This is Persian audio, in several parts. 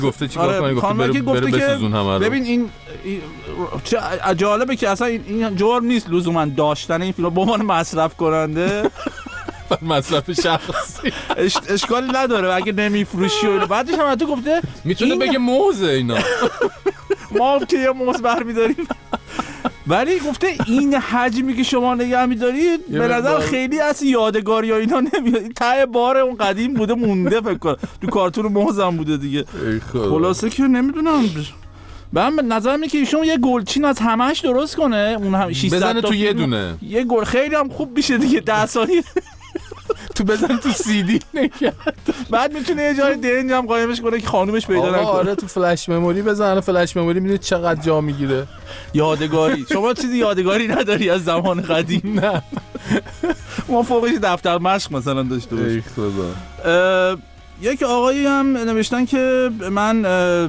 گفته چیکار کنی؟ گفته بره بسوزون همه رو. ببین این چه جالبه که اصلا این جرم نیست لزوما داشتن این فیلم به عنوان مصرف کننده. مصرف شخصی اشکالی نداره اگه نمیفروشی و بعدش هم تو گفته میتونه بگه موزه اینا. ما که یه موز برمی‌داریم. ولی گفته این حجمی که شما نگه می‌دارید به نظر خیلی از یادگاری یا اینا نمیاد. ته بار اون قدیم بوده مونده فکر کنم. تو کارتون موزم بوده دیگه. خلاصه که نمیدونم. من نظر میاد که ایشون یه گلچین از همش درست کنه. اون هم 600 بزنه تو یه دونه. یه گل خیلی هم خوب میشه دیگه 10 ثانیه. تو بزن تو سی دی نگه. بعد میتونه یه جای دنج هم قایمش کنه که خانومش پیدا نکنه. آره تو فلش مموری بزن. فلش مموری میدونی چقدر جا میگیره. یادگاری. شما چیزی یادگاری نداری از زمان قدیم؟ نه. ما فوقش دفتر مشق مثلا داشته باشیم. ای خدا. یک آقایی هم نوشتن که من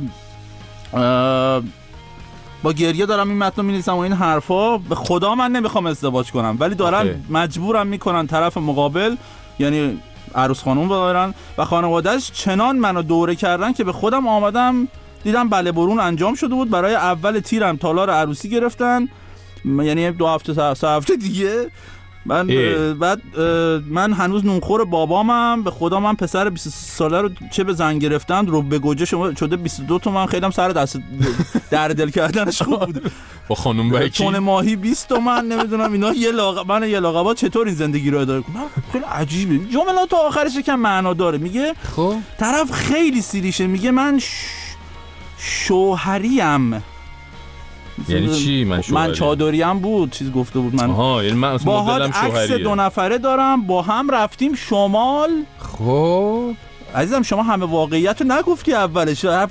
با گریه دارم این متن رو می‌نویسم و این حرفا، به خدا من نمیخوام ازدواج کنم ولی دارن مجبورم میکنن طرف مقابل یعنی عروس خانم دارن و خانواده‌اش چنان منو دوره کردن که به خودم آمدم دیدم بله برون انجام شده بود. برای اول تیرم تالار عروسی گرفتن، یعنی 2 هفته 3 هفته دیگه. بعد من هنوز نونخور بابامم، به خدا من پسر 23 ساله رو چه به زن گرفتن رو به گوجه شده 22 تومن. خیلی هم سر دست در دل کردنش خوب بود. با خانم بکی چون ماهی 20 تومن نمیدونم اینا. من یه لاغبا چطور این زندگی رو اداره کنم؟ خیلی عجیبه. جملات آخرش یکم معنا داره. میگه خب طرف خیلی سیریشه، میگه من شوهریم. یعنی چی؟ من چادریم بود چیز گفته بود. من یعنی من با حال عکس 2 نفره دارم با هم رفتیم شمال. خب عزیزم شما همه واقعیت رو نگفتی اولش.